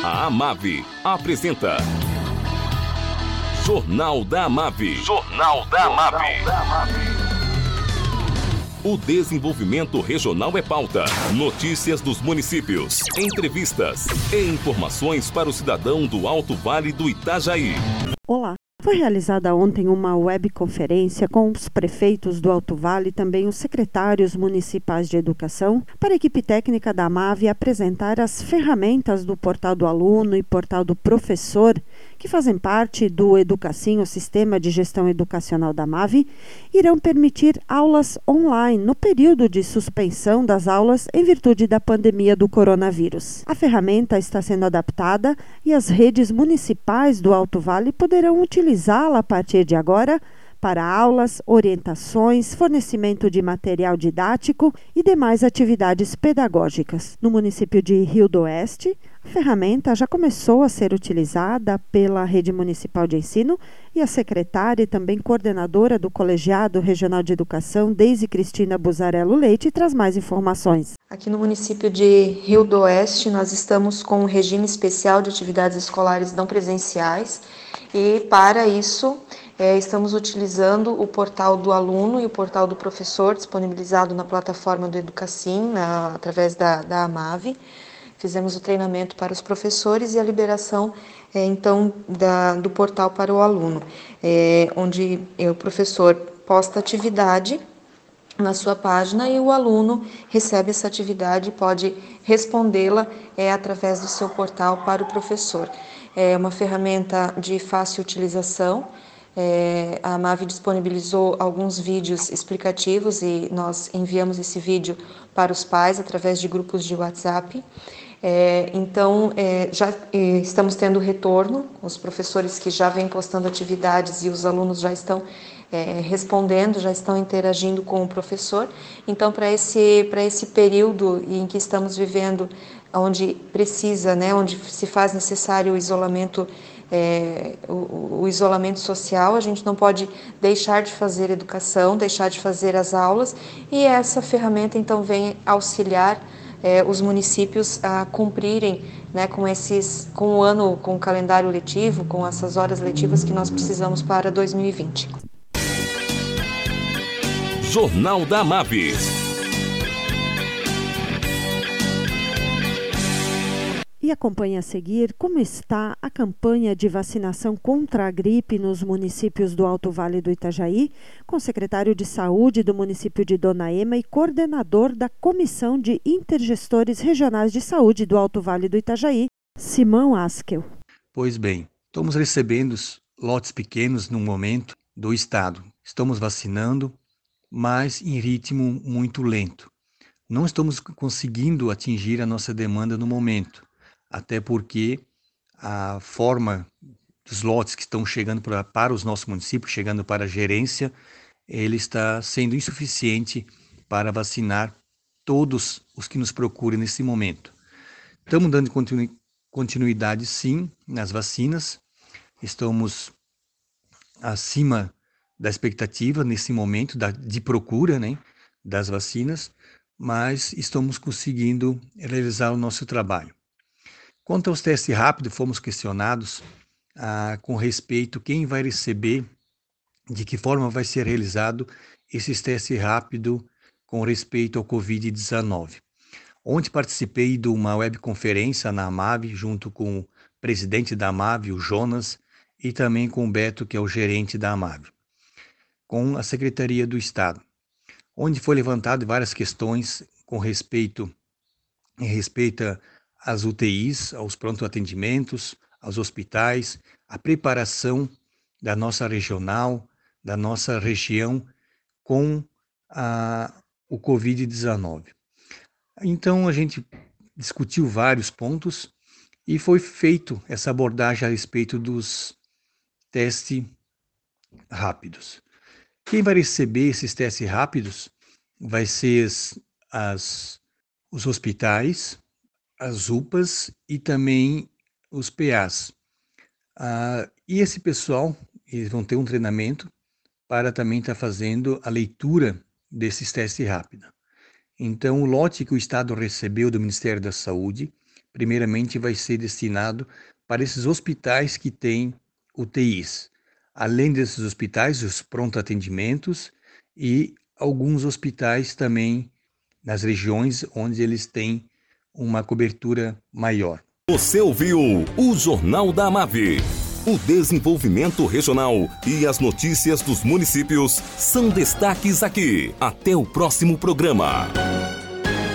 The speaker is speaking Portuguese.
A Amave apresenta Jornal da Amave. Jornal da Amave. O desenvolvimento regional é pauta. Notícias dos municípios, entrevistas e informações para o cidadão do Alto Vale do Itajaí. Olá. Foi realizada ontem uma webconferência com os prefeitos do Alto Vale e também os secretários municipais de educação para a equipe técnica da Amave apresentar as ferramentas do Portal do Aluno e Portal do Professor, que fazem parte do Educacim, o Sistema de Gestão Educacional da Amave, irão permitir aulas online no período de suspensão das aulas em virtude da pandemia do coronavírus. A ferramenta está sendo adaptada e as redes municipais do Alto Vale poderão utilizá-la a partir de agora para aulas, orientações, fornecimento de material didático e demais atividades pedagógicas. No município de Rio do Oeste, a ferramenta já começou a ser utilizada pela Rede Municipal de Ensino e a secretária e também coordenadora do Colegiado Regional de Educação, Deise Cristina Buzarello Leite, traz mais informações. Aqui no município de Rio do Oeste, nós estamos com um regime especial de atividades escolares não presenciais e, para isso, estamos utilizando o Portal do Aluno e o Portal do Professor, disponibilizado na plataforma do Educacim, através da Amave. Fizemos o treinamento para os professores e a liberação, do portal para o aluno, onde o professor posta atividade na sua página e o aluno recebe essa atividade e pode respondê-la através do seu portal para o professor. É uma ferramenta de fácil utilização. A Amave disponibilizou alguns vídeos explicativos e nós enviamos esse vídeo para os pais através de grupos de WhatsApp. Já estamos tendo retorno, os professores que já vêm postando atividades e os alunos já estão respondendo, já estão interagindo com o professor. Então, para esse período em que estamos vivendo, onde precisa, onde se faz necessário o isolamento, o isolamento social, a gente não pode deixar de fazer educação, deixar de fazer as aulas, e essa ferramenta então vem auxiliar os municípios a cumprirem com o ano, com o calendário letivo, com essas horas letivas que nós precisamos para 2020. Jornal da Amave. E acompanhe a seguir como está a campanha de vacinação contra a gripe nos municípios do Alto Vale do Itajaí, com o secretário de Saúde do município de Dona Ema e coordenador da Comissão de Intergestores Regionais de Saúde do Alto Vale do Itajaí, Simão Askel. Pois bem, estamos recebendo lotes pequenos no momento do estado. Estamos vacinando, mas em ritmo muito lento. Não estamos conseguindo atingir a nossa demanda no momento. Até porque a forma dos lotes que estão chegando para os nossos municípios, chegando para a gerência, ele está sendo insuficiente para vacinar todos os que nos procuram nesse momento. Estamos dando continuidade, sim, nas vacinas. Estamos acima da expectativa nesse momento de procura, das vacinas, mas estamos conseguindo realizar o nosso trabalho. Quanto aos testes rápidos, fomos questionados com respeito a quem vai receber, de que forma vai ser realizado esses testes rápidos com respeito ao Covid-19. Ontem participei de uma webconferência na Amave, junto com o presidente da Amave, o Jonas, e também com o Beto, que é o gerente da Amave, com a Secretaria do Estado, onde foi levantado várias questões com respeito às UTIs, aos pronto-atendimentos, aos hospitais, a preparação da nossa regional, da nossa região com o Covid-19. Então, a gente discutiu vários pontos e foi feito essa abordagem a respeito dos testes rápidos. Quem vai receber esses testes rápidos vai ser os hospitais, as UPAs e também os PAs. E esse pessoal, eles vão ter um treinamento para também estar fazendo a leitura desses testes rápidos. Então, o lote que o Estado recebeu do Ministério da Saúde primeiramente vai ser destinado para esses hospitais que têm UTIs. Além desses hospitais, os pronto-atendimentos e alguns hospitais também nas regiões onde eles têm uma cobertura maior. Você ouviu o Jornal da AMAV. O desenvolvimento regional e as notícias dos municípios são destaques aqui. Até o próximo programa.